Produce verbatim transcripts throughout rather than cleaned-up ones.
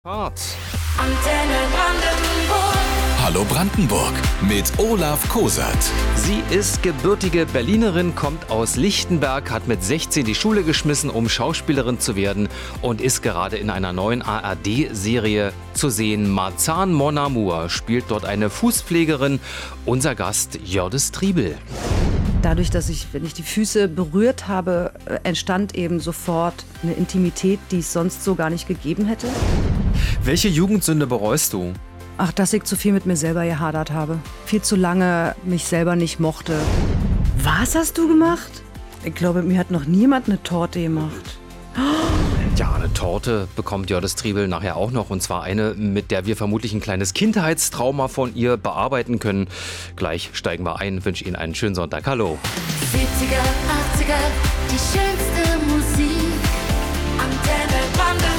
Hart. Antenne Brandenburg. Hallo Brandenburg mit Olaf Kosert. Sie ist gebürtige Berlinerin, kommt aus Lichtenberg, hat mit sechzehn die Schule geschmissen, um Schauspielerin zu werden und ist gerade in einer neuen A R D-Serie zu sehen. Marzahn Mon Amour spielt dort eine Fußpflegerin. Unser Gast Jördis Triebel. Dadurch, dass ich, wenn ich die Füße berührt habe, entstand eben sofort eine Intimität, die es sonst so gar nicht gegeben hätte. Welche Jugendsünde bereust du? Ach, dass ich zu viel mit mir selber gehadert habe. Viel zu lange mich selber nicht mochte. Was hast du gemacht? Ich glaube, mir hat noch niemand eine Torte gemacht. Ja, eine Torte bekommt Jördis Triebel nachher auch noch. Und zwar eine, mit der wir vermutlich ein kleines Kindheitstrauma von ihr bearbeiten können. Gleich steigen wir ein. Wünsche Ihnen einen schönen Sonntag. Hallo. siebziger, achtziger, die schönste Musik. Antenne Brandenburg.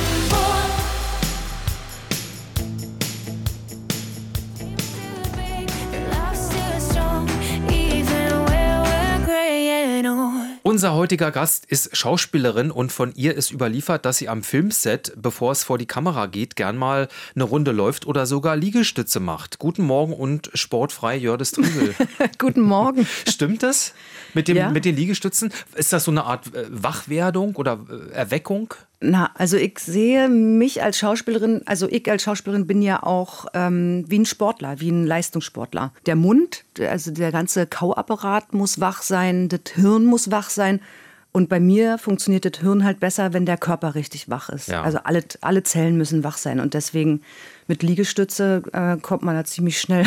Unser heutiger Gast ist Schauspielerin und von ihr ist überliefert, dass sie am Filmset, bevor es vor die Kamera geht, gern mal eine Runde läuft oder sogar Liegestütze macht. Guten Morgen und sportfrei, Jördis Triebel. Guten Morgen. Stimmt das mit, dem, Ja. mit den Liegestützen? Ist das so eine Art äh, Wachwerdung oder äh, Erweckung? Na, also ich sehe mich als Schauspielerin, also ich als Schauspielerin bin ja auch ähm, wie ein Sportler, wie ein Leistungssportler. Der Mund, also der ganze Kauapparat muss wach sein, das Hirn muss wach sein. Und bei mir funktioniert das Hirn halt besser, wenn der Körper richtig wach ist. Ja. Also alle, alle Zellen müssen wach sein. Und deswegen mit Liegestütze äh, kommt man da ziemlich schnell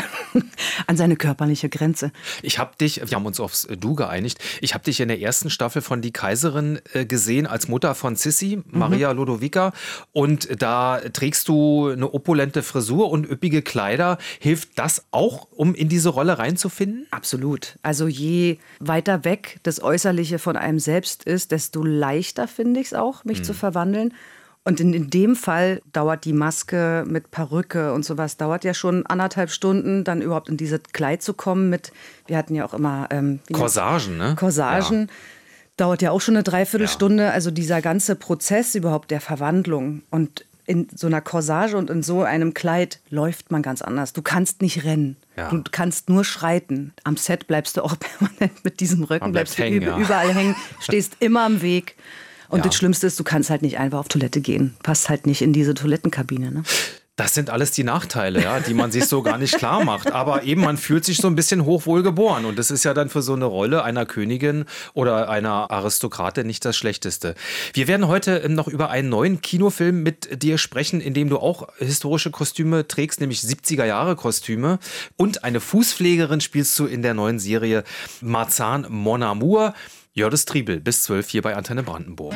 an seine körperliche Grenze. Ich habe dich, wir haben uns aufs Du geeinigt, ich habe dich in der ersten Staffel von Die Kaiserin äh, gesehen als Mutter von Sissi, Maria mhm. Lodovica. Und da trägst du eine opulente Frisur und üppige Kleider. Hilft das auch, um in diese Rolle reinzufinden? Absolut. Also je weiter weg das Äußerliche von einem selbst ist, desto leichter finde ich es auch, mich mhm. zu verwandeln. Und in, in dem Fall dauert die Maske mit Perücke und sowas, dauert ja schon anderthalb Stunden, dann überhaupt in dieses Kleid zu kommen mit, wir hatten ja auch immer... Ähm, Corsagen, ne? Corsagen. Ja. Dauert ja auch schon eine Dreiviertelstunde. Ja. Also dieser ganze Prozess überhaupt der Verwandlung. Und in so einer Corsage und in so einem Kleid läuft man ganz anders. Du kannst nicht rennen. Ja. Du kannst nur schreiten. Am Set bleibst du auch permanent mit diesem Rücken, bleibst hängen, du ja. überall hängen, stehst immer am Weg. Und Ja. das Schlimmste ist, du kannst halt nicht einfach auf Toilette gehen. Passt halt nicht in diese Toilettenkabine, ne? Das sind alles die Nachteile, ja, die man sich so gar nicht klar macht. Aber eben, man fühlt sich so ein bisschen hochwohl geboren. Und das ist ja dann für so eine Rolle einer Königin oder einer Aristokratin nicht das Schlechteste. Wir werden heute noch über einen neuen Kinofilm mit dir sprechen, in dem du auch historische Kostüme trägst, nämlich siebziger-Jahre-Kostüme. Und eine Fußpflegerin spielst du in der neuen Serie Marzahn Mon Amour. Jördis Triebel, bis zwölf hier bei Antenne Brandenburg.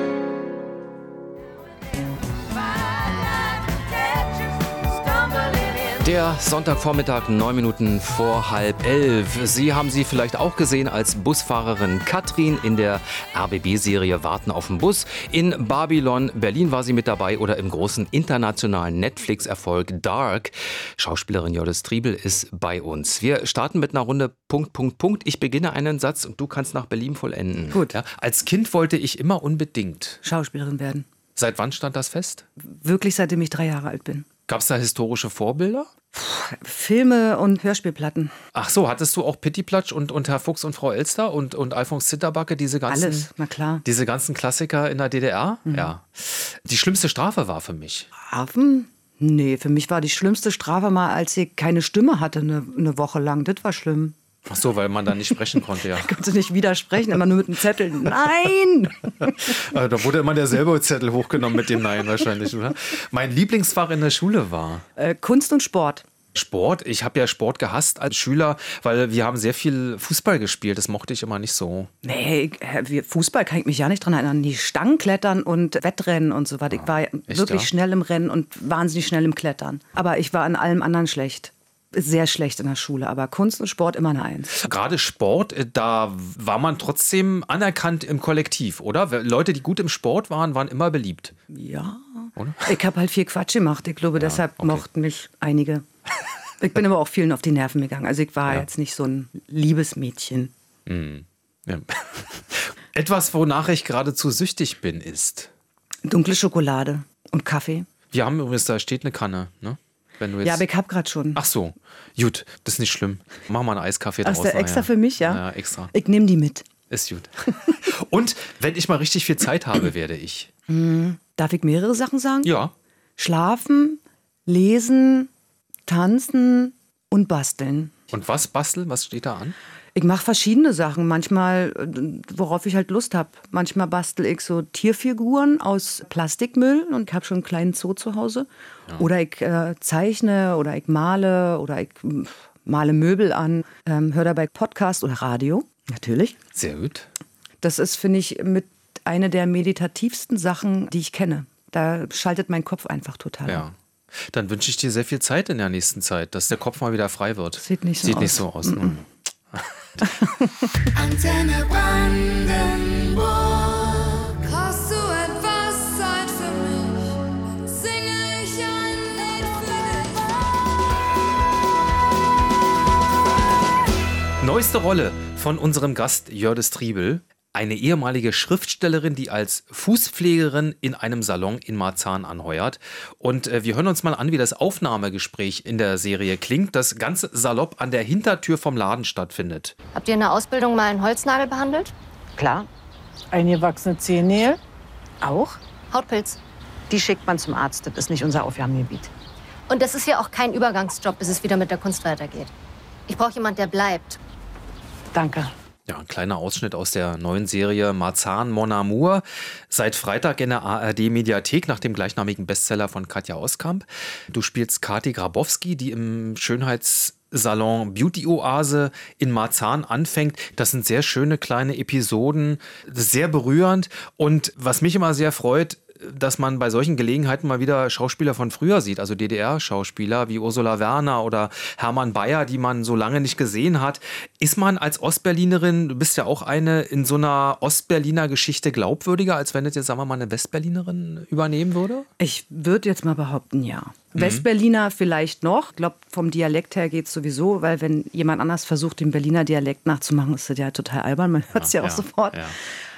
Der Sonntagvormittag, neun Minuten vor halb elf. Sie haben sie vielleicht auch gesehen als Busfahrerin Katrin in der R B B-Serie Warten auf den Bus. In Babylon Berlin war sie mit dabei oder im großen internationalen Netflix-Erfolg Dark. Schauspielerin Jördis Triebel ist bei uns. Wir starten mit einer Runde Punkt, Punkt, Punkt. Ich beginne einen Satz und du kannst nach Berlin vollenden. Gut. Ja, als Kind wollte ich immer unbedingt. Schauspielerin werden. Seit wann stand das fest? Wirklich seitdem ich drei Jahre alt bin. Gab es da historische Vorbilder? Filme und Hörspielplatten. Ach so, hattest du auch Pittiplatsch und, und Herr Fuchs und Frau Elster und, und Alfons Zitterbacke, diese ganzen, Alles, na klar. diese ganzen Klassiker in der D D R? Mhm. Ja. Die schlimmste Strafe war für mich. Strafen? Nee, für mich war die schlimmste Strafe mal, als ich keine Stimme hatte, eine, eine Woche lang. Das war schlimm. Ach so, weil man da nicht sprechen konnte, ja. Ich konnte nicht widersprechen, immer nur mit einem Zettel. Nein! Also, da wurde immer derselbe Zettel hochgenommen mit dem Nein wahrscheinlich, oder? Mein Lieblingsfach in der Schule war Äh, Kunst und Sport. Sport. Ich habe ja Sport gehasst als Schüler, weil wir haben sehr viel Fußball gespielt. Das mochte ich immer nicht so. Nee, ich- äh, wir- Fußball kann ich mich ja nicht dran erinnern. Die Stangenklettern und Wettrennen und so weiter. Ich war echt, wirklich ja? schnell im Rennen und wahnsinnig schnell im Klettern. Aber ich war an allem anderen schlecht. Sehr schlecht in der Schule, aber Kunst und Sport immer eine Eins. Gerade Sport, äh, da war man trotzdem anerkannt im Kollektiv, oder? Leute, die gut im Sport waren, waren immer beliebt. Ja. Oder? Ich habe halt viel Quatsch gemacht. Ich glaube, deshalb okay. mochten mich einige. Ich bin aber auch vielen auf die Nerven gegangen. Also ich war Ja. jetzt nicht so ein liebes Mädchen. Ja. Etwas, wonach ich geradezu süchtig bin, ist Dunkle Schokolade und Kaffee. Wir haben übrigens, da steht eine Kanne, ne? Wenn du jetzt Ja, aber ich hab grad schon. Ach so, gut, das ist nicht schlimm. Mach mal einen Eiskaffee Ach, draus. ist der extra nachher. für mich, ja? Ja, extra. Ich nehme die mit. Ist gut. Und wenn ich mal richtig viel Zeit habe, werde ich. Darf ich mehrere Sachen sagen? Ja. Schlafen, lesen, tanzen und basteln. Und was basteln? Was steht da an? Ich mache verschiedene Sachen. Manchmal, äh, worauf ich halt Lust habe. Manchmal bastel ich so Tierfiguren aus Plastikmüll und ich habe schon einen kleinen Zoo zu Hause. Oder ich äh, zeichne oder ich male oder ich äh, male Möbel an. Ähm, höre dabei Podcast oder Radio, natürlich. Sehr gut. Das ist, finde ich, mit eine der meditativsten Sachen, die ich kenne. Da schaltet mein Kopf einfach total Ja. ab. Dann wünsche ich dir sehr viel Zeit in der nächsten Zeit, dass der Kopf mal wieder frei wird. Sieht nicht so Sieht aus. nicht so aus. Mm. Antenne Brandenburg. Hast du etwas Zeit für mich? Singe ich ein Lied für dich? Neueste Rolle von unserem Gast Jördis Triebel. Eine ehemalige Schriftstellerin, die als Fußpflegerin in einem Salon in Marzahn anheuert. Und äh, wir hören uns mal an, wie das Aufnahmegespräch in der Serie klingt, das ganz salopp an der Hintertür vom Laden stattfindet. Habt ihr in der Ausbildung mal einen Holznagel behandelt? Klar. Eingewachsene Zehennägel. Auch. Hautpilz. Die schickt man zum Arzt. Das ist nicht unser Aufgabengebiet. Und das ist ja auch kein Übergangsjob, bis es wieder mit der Kunst weitergeht. Ich brauche jemanden, der bleibt. Danke. Ja, ein kleiner Ausschnitt aus der neuen Serie Marzahn Mon Amour. Seit Freitag in der A R D-Mediathek nach dem gleichnamigen Bestseller von Katja Oskamp. Du spielst Kathi Grabowski, die im Schönheitssalon Beauty Oase in Marzahn anfängt. Das sind sehr schöne kleine Episoden, sehr berührend. Und was mich immer sehr freut, dass man bei solchen Gelegenheiten mal wieder Schauspieler von früher sieht, also D D R-Schauspieler wie Ursula Werner oder Hermann Bayer, die man so lange nicht gesehen hat. Ist man als Ostberlinerin, du bist ja auch eine, in so einer Ostberliner Geschichte glaubwürdiger, als wenn jetzt, jetzt sagen wir mal, eine Westberlinerin übernehmen würde? Ich würde jetzt mal behaupten, ja. Westberliner vielleicht noch. Ich glaube, vom Dialekt her geht es sowieso, weil wenn jemand anders versucht, den Berliner Dialekt nachzumachen, ist das ja total albern. Man hört es ja, ja auch sofort. Ja.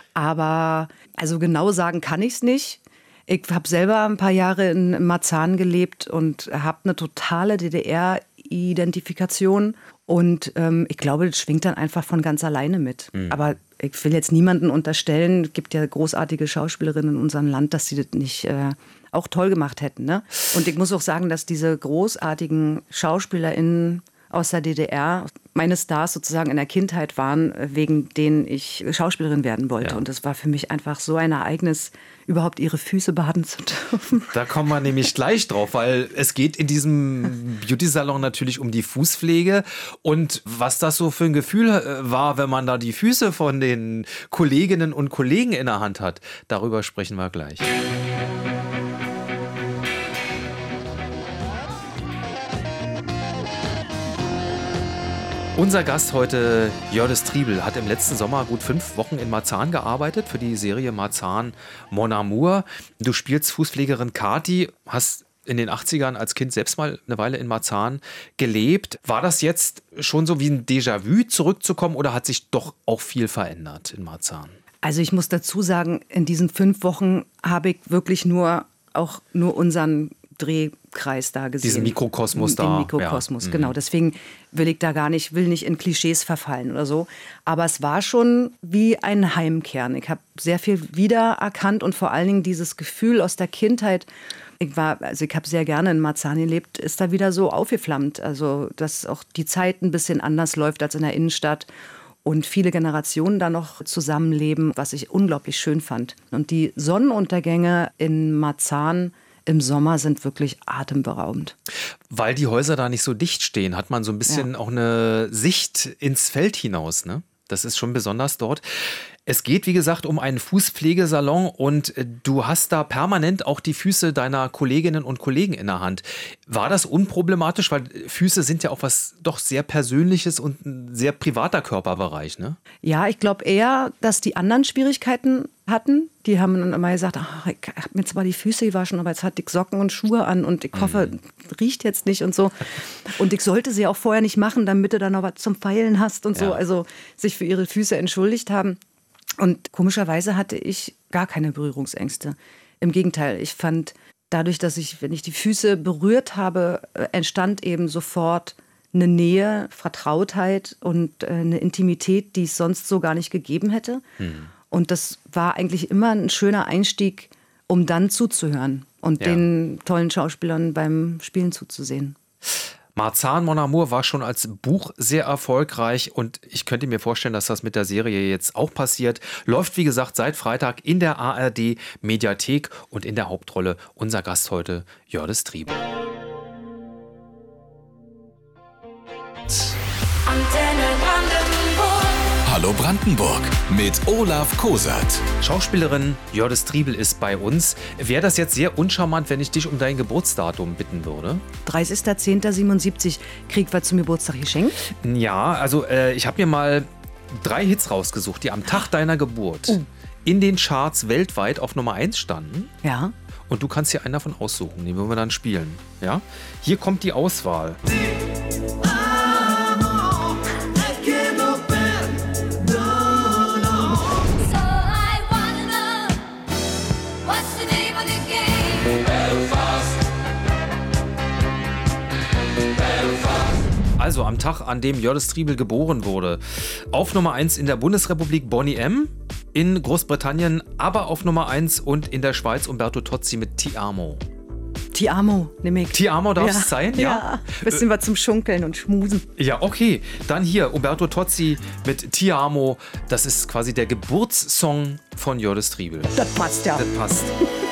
Aber also genau sagen kann ich es nicht. Ich habe selber ein paar Jahre in Marzahn gelebt und habe eine totale D D R-Identifikation. Und ähm, ich glaube, das schwingt dann einfach von ganz alleine mit. Mhm. Aber ich will jetzt niemanden unterstellen, es gibt ja großartige Schauspielerinnen in unserem Land, dass sie das nicht äh, auch toll gemacht hätten. Ne? Und ich muss auch sagen, dass diese großartigen SchauspielerInnen aus der D D R meine Stars sozusagen in der Kindheit waren, wegen denen ich Schauspielerin werden wollte. Ja. Und das war für mich einfach so ein Ereignis, überhaupt ihre Füße baden zu dürfen. Da kommen wir nämlich gleich drauf, weil es geht in diesem Beauty-Salon natürlich um die Fußpflege. Und was das so für ein Gefühl war, wenn man da die Füße von den Kolleginnen und Kollegen in der Hand hat, darüber sprechen wir gleich. Unser Gast heute, Jördis Triebel, hat im letzten Sommer gut fünf Wochen in Marzahn gearbeitet für die Serie Marzahn Mon Amour. Du spielst Fußpflegerin Kathi, hast in den achtzigern als Kind selbst mal eine Weile in Marzahn gelebt. War das jetzt schon so wie ein Déjà-vu zurückzukommen oder hat sich doch auch viel verändert in Marzahn? Also ich muss dazu sagen, in diesen fünf Wochen habe ich wirklich nur auch nur unseren Drehkreis da gesehen. Diesen Mikrokosmos da. Den Mikrokosmos, ja. genau. Mhm. Deswegen will ich da gar nicht, will nicht in Klischees verfallen oder so. Aber es war schon wie ein Heimkehren. Ich habe sehr viel wiedererkannt und vor allen Dingen dieses Gefühl aus der Kindheit. Ich war, also ich habe sehr gerne in Marzahn gelebt, ist da wieder so aufgeflammt. Also, dass auch die Zeit ein bisschen anders läuft als in der Innenstadt. Und viele Generationen da noch zusammenleben, was ich unglaublich schön fand. Und die Sonnenuntergänge in Marzahn im Sommer sind wirklich atemberaubend. Weil die Häuser da nicht so dicht stehen, hat man so ein bisschen ja. auch eine Sicht ins Feld hinaus, ne? Das ist schon besonders dort. Es geht, wie gesagt, um einen Fußpflegesalon und du hast da permanent auch die Füße deiner Kolleginnen und Kollegen in der Hand. War das unproblematisch? Weil Füße sind ja auch was doch sehr Persönliches und ein sehr privater Körperbereich, ne? Ja, ich glaube eher, dass die anderen Schwierigkeiten hatten. Die haben dann immer gesagt, ach, ich habe mir zwar die Füße gewaschen, aber jetzt hatte ich Socken und Schuhe an und ich hoffe, mm. riecht jetzt nicht und so. Und ich sollte sie auch vorher nicht machen, damit du dann noch was zum Feilen hast und ja. so. Also sich für ihre Füße entschuldigt haben. Und komischerweise hatte ich gar keine Berührungsängste. Im Gegenteil, ich fand dadurch, dass ich, wenn ich die Füße berührt habe, äh, entstand eben sofort eine Nähe, Vertrautheit und äh, eine Intimität, die es sonst so gar nicht gegeben hätte. Hm. Und das war eigentlich immer ein schöner Einstieg, um dann zuzuhören und Ja. den tollen Schauspielern beim Spielen zuzusehen. Marzahn Mon Amour war schon als Buch sehr erfolgreich und ich könnte mir vorstellen, dass das mit der Serie jetzt auch passiert. Läuft, wie gesagt, seit Freitag in der A R D Mediathek und in der Hauptrolle unser Gast heute, Jördis Triebel. Antenne Brandenburg. Hallo Brandenburg mit Olaf Kosat. Schauspielerin Jördis Triebel ist bei uns. Wäre das jetzt sehr uncharmant, wenn ich dich um dein Geburtsdatum bitten würde? dreißigster zehnter siebenundsiebzig kriegt was zum Geburtstag geschenkt. Ja, also äh, ich habe mir mal drei Hits rausgesucht, die am Tag deiner Geburt Oh. in den Charts weltweit auf Nummer eins standen. Ja. Und du kannst hier einen davon aussuchen, den wollen wir dann spielen. Ja? Hier kommt die Auswahl. So I wanna know what's the name of the game? Also am Tag, an dem Jördis Triebel geboren wurde. Auf Nummer eins in der Bundesrepublik Boney M., in Großbritannien aber auf Nummer eins und in der Schweiz Umberto Tozzi mit Ti Amo. Ti amo, nehme ich. Ti Amo darf es ja. sein? Ja. Ja. Bisschen was zum Schunkeln und Schmusen. Ja, okay. Dann hier Umberto Tozzi mit Ti Amo. Das ist quasi der Geburtssong von Jördis Triebel. Das passt ja. Das passt.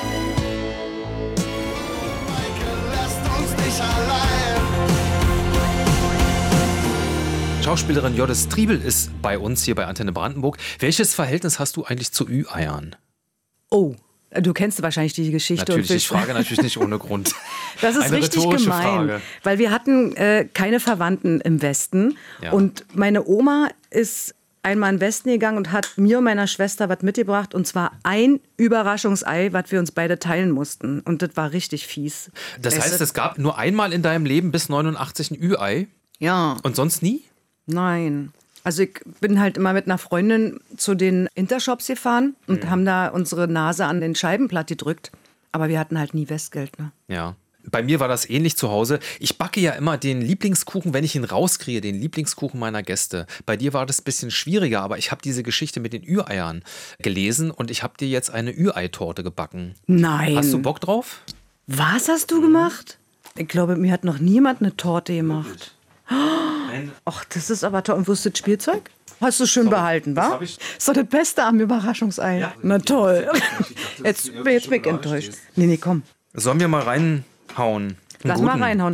Schauspielerin Jördis Triebel ist bei uns hier bei Antenne Brandenburg. Welches Verhältnis hast du eigentlich zu Ü-Eiern? Oh, du kennst wahrscheinlich die Geschichte. Natürlich, und ich frage natürlich nicht ohne Grund. Das ist Eine richtig rhetorische gemein, Frage. weil wir hatten äh, keine Verwandten im Westen. Ja. Und meine Oma ist einmal in den Westen gegangen und hat mir und meiner Schwester was mitgebracht. Und zwar ein Überraschungsei, was wir uns beide teilen mussten. Und das war richtig fies. Das Weißt heißt, du? es gab nur einmal in deinem Leben bis neunundachtzig ein Ü-Ei Ja, und sonst nie? nein. Also ich bin halt immer mit einer Freundin zu den Intershops gefahren und haben da unsere Nase an den Scheibenblatt gedrückt. Aber wir hatten halt nie Westgeld, ne? Ja. Bei mir war das ähnlich zu Hause. Ich backe ja immer den Lieblingskuchen, wenn ich ihn rauskriege, den Lieblingskuchen meiner Gäste. Bei dir war das ein bisschen schwieriger, aber ich habe diese Geschichte mit den Ü-Eiern gelesen und ich habe dir jetzt eine Ü-Ei-Torte gebacken. Nein. Hast du Bock drauf? Was hast du gemacht? Ich glaube, mir hat noch niemand eine Torte gemacht. Ach, das ist aber toll. Und wo ist das Spielzeug? Hast du schön behalten, wa? hab ich- Ist doch das Beste am Überraschungsei. Na toll. Jetzt bin ich weg enttäuscht. Nee, nee, komm. Sollen wir mal reinhauen? Einen Lass mal guten? reinhauen.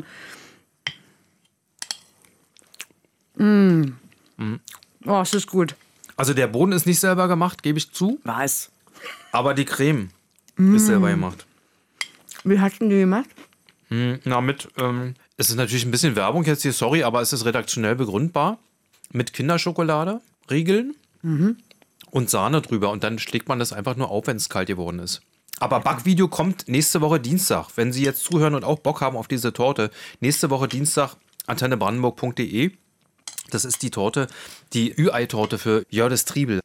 Mm. Oh, es ist gut. Also der Boden ist nicht selber gemacht, gebe ich zu. Was? Aber die Creme Mm. ist selber gemacht. Wie hast du die gemacht? Hm, na, mit, ähm, es ist natürlich ein bisschen Werbung jetzt hier, sorry, aber es ist redaktionell begründbar. Mit Kinderschokolade, Riegeln und Sahne drüber. Und dann schlägt man das einfach nur auf, wenn es kalt geworden ist. Aber Backvideo kommt nächste Woche Dienstag. Wenn Sie jetzt zuhören und auch Bock haben auf diese Torte, nächste Woche Dienstag antenne brandenburg punkt de. Das ist die Torte, die Ü-Ei-Torte für Jördis Triebel.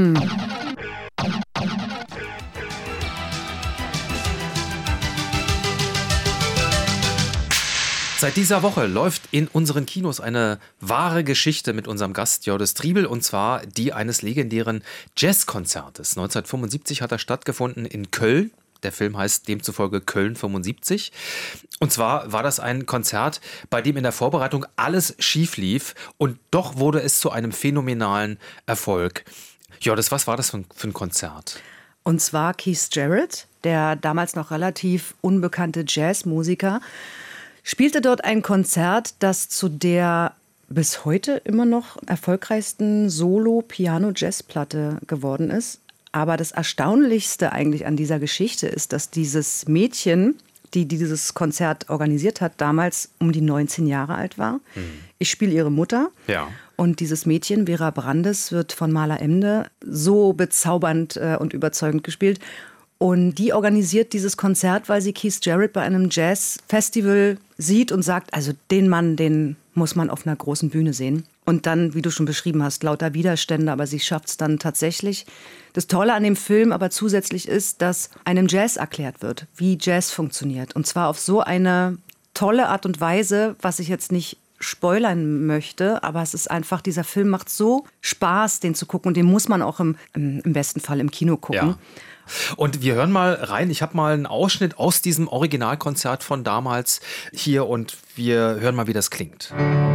Seit dieser Woche läuft in unseren Kinos eine wahre Geschichte mit unserem Gast Jördis Triebel, und zwar die eines legendären Jazzkonzertes. neunzehnhundertfünfundsiebzig hat er stattgefunden in Köln. Der Film heißt demzufolge Köln fünfundsiebzig. Und zwar war das ein Konzert, bei dem in der Vorbereitung alles schief lief und doch wurde es zu einem phänomenalen Erfolg. Jördis, was war das für ein, für ein Konzert? Und zwar Keith Jarrett, der damals noch relativ unbekannte Jazzmusiker, spielte dort ein Konzert, das zu der bis heute immer noch erfolgreichsten Solo-Piano-Jazz-Platte geworden ist. Aber das Erstaunlichste eigentlich an dieser Geschichte ist, dass dieses Mädchen, die dieses Konzert organisiert hat, damals um die neunzehn Jahre alt war. Mhm. Ich spiele ihre Mutter. Ja. Und dieses Mädchen, Vera Brandes, wird von Marla Emde so bezaubernd äh, und überzeugend gespielt. Und die organisiert dieses Konzert, weil sie Keith Jarrett bei einem Jazz-Festival sieht und sagt, also den Mann, den muss man auf einer großen Bühne sehen. Und dann, wie du schon beschrieben hast, lauter Widerstände, aber sie schafft es dann tatsächlich. Das Tolle an dem Film aber zusätzlich ist, dass einem Jazz erklärt wird, wie Jazz funktioniert. Und zwar auf so eine tolle Art und Weise, was ich jetzt nicht spoilern möchte, aber es ist einfach, dieser Film macht so Spaß, den zu gucken und den muss man auch im, im, im besten Fall im Kino gucken. Ja. Und wir hören mal rein. Ich habe mal einen Ausschnitt aus diesem Originalkonzert von damals hier und wir hören mal, wie das klingt.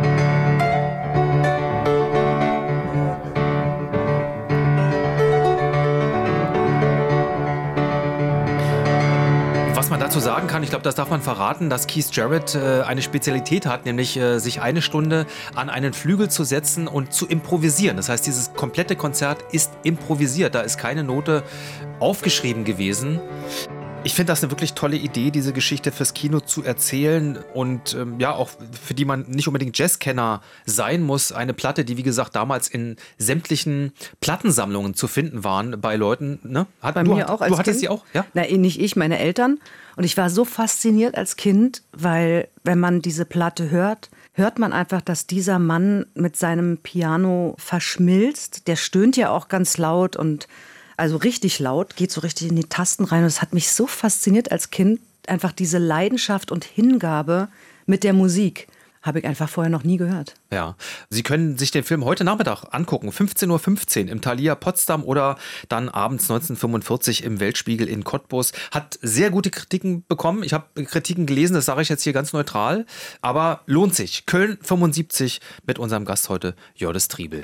Was man dazu sagen kann, ich glaube, das darf man verraten, dass Keith Jarrett äh, eine Spezialität hat, nämlich äh, sich eine Stunde an einen Flügel zu setzen und zu improvisieren. Das heißt, dieses komplette Konzert ist improvisiert. Da ist keine Note aufgeschrieben gewesen. Ich finde das eine wirklich tolle Idee, diese Geschichte fürs Kino zu erzählen und ähm, ja, auch für die man nicht unbedingt Jazzkenner sein muss. Eine Platte, die wie gesagt damals in sämtlichen Plattensammlungen zu finden waren bei Leuten. Ne? Hat, Bei du, mir auch als Du hattest Kind. sie auch? Ja? Na, nicht ich, meine Eltern. Und ich war so fasziniert als Kind, weil wenn man diese Platte hört, hört man einfach, dass dieser Mann mit seinem Piano verschmilzt. Der stöhnt ja auch ganz laut und also richtig laut, geht so richtig in die Tasten rein. Und es hat mich so fasziniert als Kind, einfach diese Leidenschaft und Hingabe mit der Musik. Habe ich einfach vorher noch nie gehört. Ja, Sie können sich den Film heute Nachmittag angucken, fünfzehn Uhr fünfzehn im Thalia Potsdam oder dann abends neunzehnhundertfünfundvierzig im Weltspiegel in Cottbus. Hat sehr gute Kritiken bekommen. Ich habe Kritiken gelesen, das sage ich jetzt hier ganz neutral. Aber lohnt sich. Köln fünfundsiebzig mit unserem Gast heute, Jördis Triebel.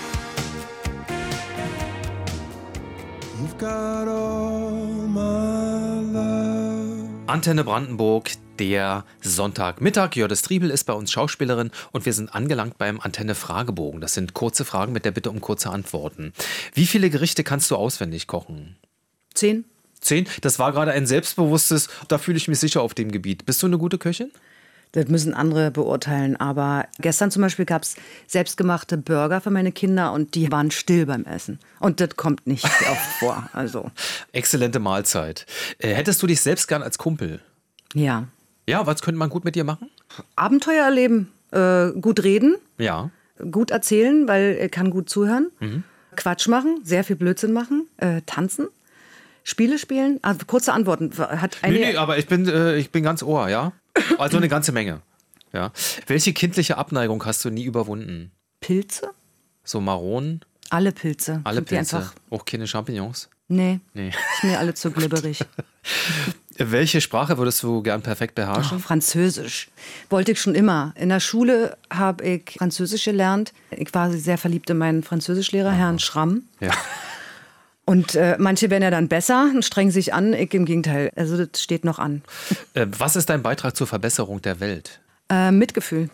You've got all my love. Antenne Brandenburg, der Sonntagmittag. Jördis Triebel ist bei uns Schauspielerin und wir sind angelangt beim Antenne Fragebogen. Das sind kurze Fragen mit der Bitte um kurze Antworten. Wie viele Gerichte kannst du auswendig kochen? Zehn? Zehn? Das war gerade ein selbstbewusstes, da fühle ich mich sicher auf dem Gebiet. Bist du eine gute Köchin? Das müssen andere beurteilen. Aber gestern zum Beispiel gab es selbstgemachte Burger für meine Kinder und die waren still beim Essen. Und das kommt nicht oft vor. Also, Exzellente Mahlzeit. Äh, hättest du dich selbst gern als Kumpel? ja. Ja, was könnte man gut mit dir machen? Abenteuer erleben, äh, gut reden, Ja. gut erzählen, weil er kann gut zuhören. Quatsch machen, sehr viel Blödsinn machen, äh, tanzen, Spiele spielen. Also kurze Antworten. Hat eine, Nee, nee, aber ich bin, äh, ich bin ganz Ohr, ja? Also eine ganze Menge. Ja. Welche kindliche Abneigung hast du nie überwunden? Pilze? So Maronen, Alle Pilze. alle Sind die Pilze, Einfach, auch keine Champignons? nee, Nee. ist mir alle zu glibberig. Welche Sprache würdest du gern perfekt beherrschen? Oh, Französisch. Wollte ich schon immer. In der Schule habe ich Französisch gelernt. Ich war sehr verliebt in meinen Französischlehrer, Herrn Schramm. Ja. Und äh, manche werden ja dann besser und strengen sich an. Ich im Gegenteil. Also das steht noch an. Äh, was ist dein Beitrag zur Verbesserung der Welt? Äh, Mitgefühl.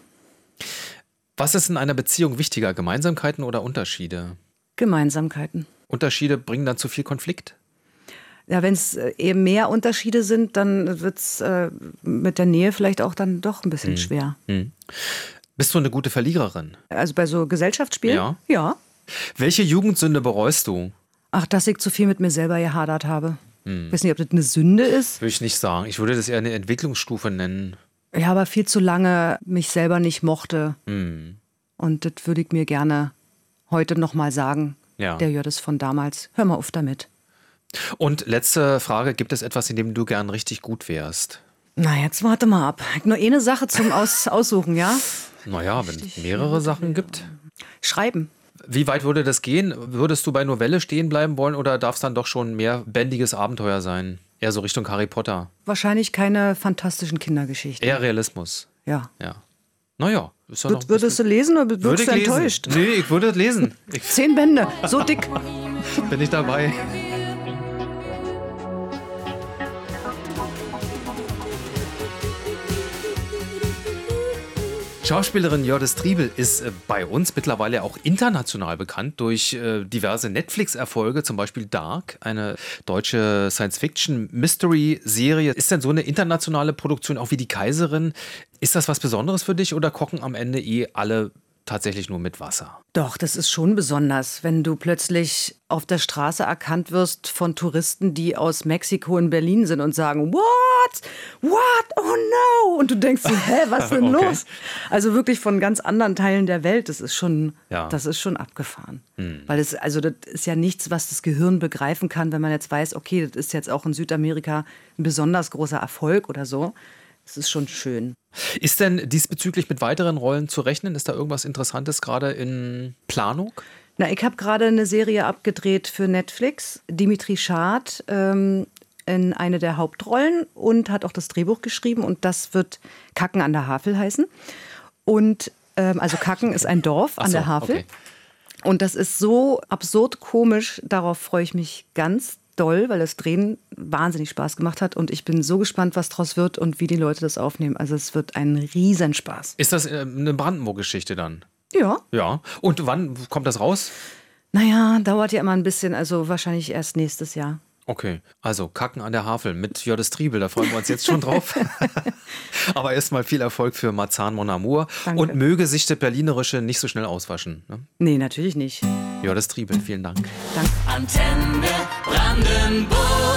Was ist in einer Beziehung wichtiger, Gemeinsamkeiten oder Unterschiede? Gemeinsamkeiten. Unterschiede bringen dann zu viel Konflikt? Ja, wenn es äh, eben mehr Unterschiede sind, dann wird es äh, mit der Nähe vielleicht auch dann doch ein bisschen schwer. Bist du eine gute Verliererin? Also bei so Gesellschaftsspielen? Ja. Ja. Welche Jugendsünde bereust du? Ach, dass ich zu viel mit mir selber gehadert habe. Ich weiß nicht, ob das eine Sünde ist. Würde ich nicht sagen. Ich würde das eher eine Entwicklungsstufe nennen. Ich aber viel zu lange mich selber nicht mochte. Und das würde ich mir gerne heute noch mal sagen. Ja. Der Jördis von damals. Hör mal auf damit. Und letzte Frage, gibt es etwas, in dem du gern richtig gut wärst? Na, jetzt warte mal ab. Ich hab nur eine Sache zum Aus Aussuchen, ja? Naja, wenn es mehrere Sachen gibt. Schreiben. Wie weit würde das gehen? Würdest du bei Novelle stehen bleiben wollen oder darf es dann doch schon mehr bändiges Abenteuer sein? Eher so Richtung Harry Potter. Wahrscheinlich keine fantastischen Kindergeschichten. Eher Realismus. Ja. Ja. Naja, ist ja noch. Würd, würdest du lesen oder Würde wirkst ich du lesen. enttäuscht? Nee, ich würde lesen. Ich Zehn Bände, so dick. bin nicht dabei. Schauspielerin Jördis Triebel ist äh, bei uns mittlerweile auch international bekannt durch äh, diverse Netflix-Erfolge, zum Beispiel Dark, eine deutsche Science-Fiction-Mystery-Serie. Ist denn so eine internationale Produktion auch wie Die Kaiserin, ist das was Besonderes für dich oder kochen am Ende eh alle tatsächlich nur mit Wasser? Doch, das ist schon besonders, wenn du plötzlich auf der Straße erkannt wirst von Touristen, die aus Mexiko in Berlin sind und sagen, what? What? Oh no! Und du denkst so, hä, was ist denn Okay. los? Also wirklich von ganz anderen Teilen der Welt, das ist schon, Ja. das ist schon abgefahren. Weil es, also das ist ja nichts, was das Gehirn begreifen kann, wenn man jetzt weiß, okay, das ist jetzt auch in Südamerika ein besonders großer Erfolg oder so. Das ist schon schön. Ist denn diesbezüglich mit weiteren Rollen zu rechnen? Ist da irgendwas Interessantes gerade in Planung? Na, ich habe gerade eine Serie abgedreht für Netflix. Dimitri Schad ähm, in eine der Hauptrollen und hat auch das Drehbuch geschrieben. Und das wird Kacken an der Havel heißen. Und ähm, also Kacken ist ein Dorf Ach an so, der Havel. okay. Und das ist so absurd komisch. Darauf freue ich mich ganz doll, weil das Drehen wahnsinnig Spaß gemacht hat. Und ich bin so gespannt, was draus wird und wie die Leute das aufnehmen. Also es wird ein Riesenspaß. Ist das äh, eine Brandenburg-Geschichte dann? Ja. Ja. Und wann kommt das raus? Naja, dauert ja immer ein bisschen. Also wahrscheinlich erst nächstes Jahr. Okay, also Kacken an der Havel mit Jördis Triebel, da freuen wir uns jetzt schon drauf. Aber erstmal viel Erfolg für Marzahn Mon Amour. Danke. Und möge sich der Berlinerische nicht so schnell auswaschen. Ne? Nee, natürlich nicht. Jördis Triebel, vielen Dank. Danke. Antenne Brandenburg.